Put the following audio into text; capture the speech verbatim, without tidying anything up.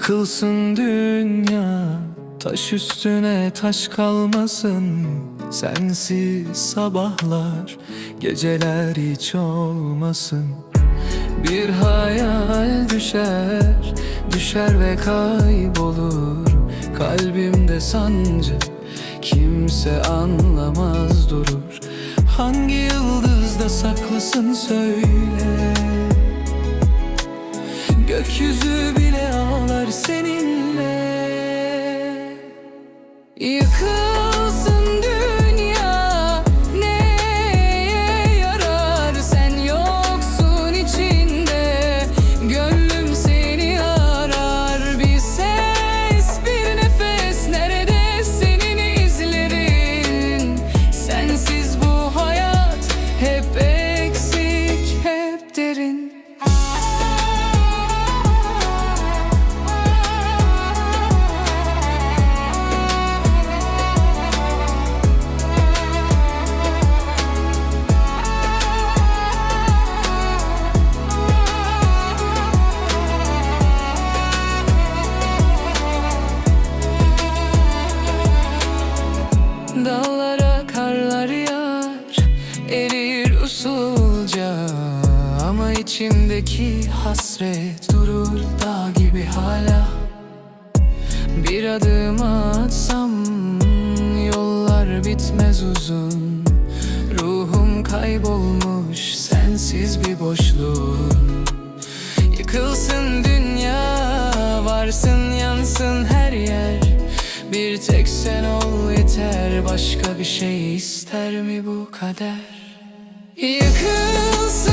Yıkılsın dünya, taş üstüne taş kalmasın. Sensiz sabahlar, geceler hiç olmasın. Bir hayal düşer, düşer ve kaybolur. Kalbimde sancı, kimse anlamaz durur. Hangi yıldızda saklısın söyle. Gökyüzü bile ağlar seninle. Yıkılsın dünya, neye yarar? Sen yoksun içinde, gönlüm seni arar. Bir ses, bir nefes, nerede senin izlerin? Sensiz bu hayat hep eksik, hep derin. Dağlara karlar yağar, erir usulca. Ama içimdeki hasret durur dağ gibi hala. Bir adım atsam yollar bitmez uzun. Ruhum kaybolmuş sensiz bir boşluğun. Yıkılsın dünya, varsın yansın her yer. Bir tek sen ol yeter, başka bir şey ister mi bu kader? Yıkılsın